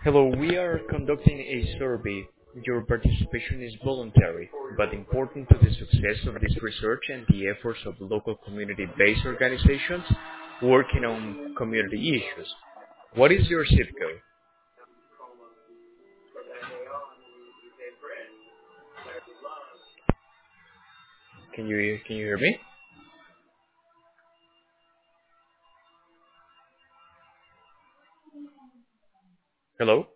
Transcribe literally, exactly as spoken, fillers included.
Hello, we are conducting a survey. Your participation is voluntary, but important to the success of this research and the efforts of local community-based organizations working on community issues. What is your zip code? Can you can you hear me? Hello?